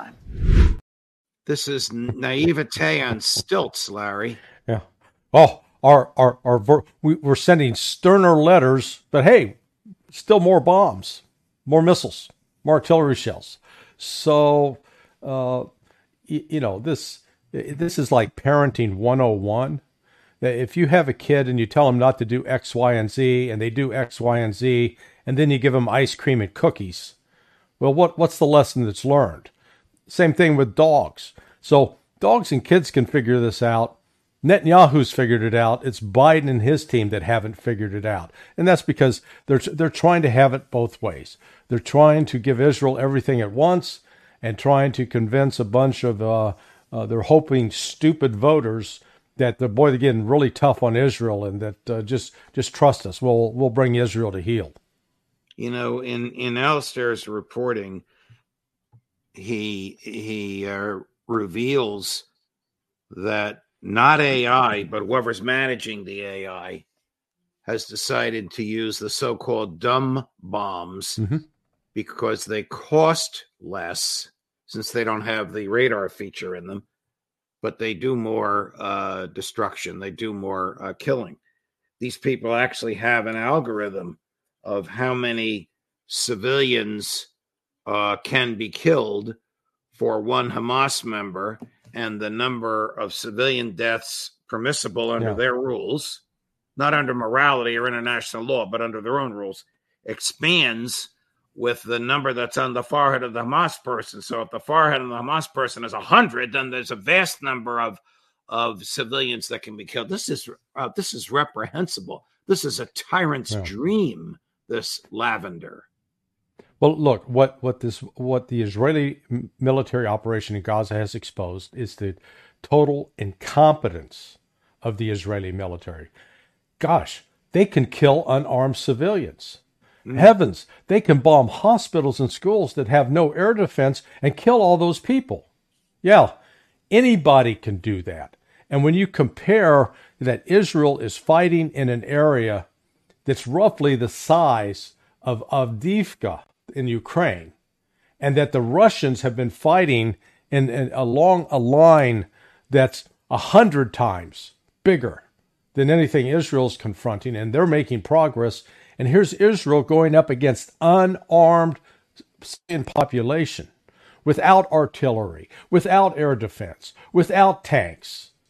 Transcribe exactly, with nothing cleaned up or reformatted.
time. This is naivete on stilts, Larry. Yeah. Oh, our, our, our, we, we're sending sterner letters, but hey, still more bombs, more missiles, more artillery shells. So, uh, you, you know, this, this is like parenting one oh one. If you have a kid and you tell them not to do X, Y, and Z, and they do X, Y, and Z, and then you give them ice cream and cookies, well, what, what's the lesson that's learned? Same thing with dogs. So dogs and kids can figure this out. Netanyahu's figured it out. It's Biden and his team that haven't figured it out. And that's because they're, they're trying to have it both ways. They're trying to give Israel everything at once and trying to convince a bunch of, uh, uh, they're hoping, stupid voters that the boy, they're getting really tough on Israel and that uh, just just trust us. We'll we'll bring Israel to heel. You know, in in Alistair's reporting, he he uh, reveals that not A I, but whoever's managing the A I has decided to use the so-called dumb bombs mm-hmm. because they cost less since they don't have the radar feature in them. But they do more uh, destruction. They do more uh, killing. These people actually have an algorithm of how many civilians uh, can be killed for one Hamas member, and the number of civilian deaths permissible under yeah. their rules, not under morality or international law, but under their own rules, expands with the number that's on the forehead of the Hamas person. So if the forehead of the Hamas person is one hundred, then there's a vast number of of civilians that can be killed. This is uh, this is reprehensible. This is a tyrant's yeah. dream, this lavender. Well, look, what, what this what the Israeli military operation in Gaza has exposed is the total incompetence of the Israeli military. Gosh, they can kill unarmed civilians. Mm. Heavens, they can bomb hospitals and schools that have no air defense and kill all those people. Yeah, anybody can do that. And when you compare that Israel is fighting in an area that's roughly the size of Avdiivka in Ukraine, and that the Russians have been fighting in, in along a line that's a hundred times bigger than anything Israel's confronting, and they're making progress. And here's Israel going up against unarmed civilian population, without artillery, without air defense, without tanks.